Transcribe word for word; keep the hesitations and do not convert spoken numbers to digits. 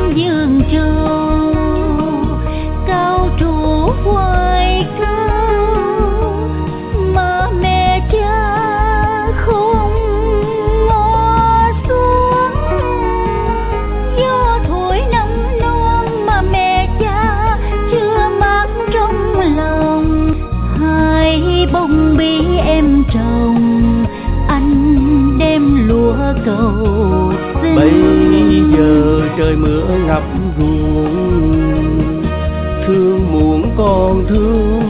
vườn trầu, cao trụ hoài cao mà mẹ cha không ngó xuống. Gió thổi năm non mà mẹ cha chưa mang trong lòng, hai bông bí em trồng anh đem lúa cầu xin. Bây giờ trời mưa ngập ruộng, thương muộn còn thương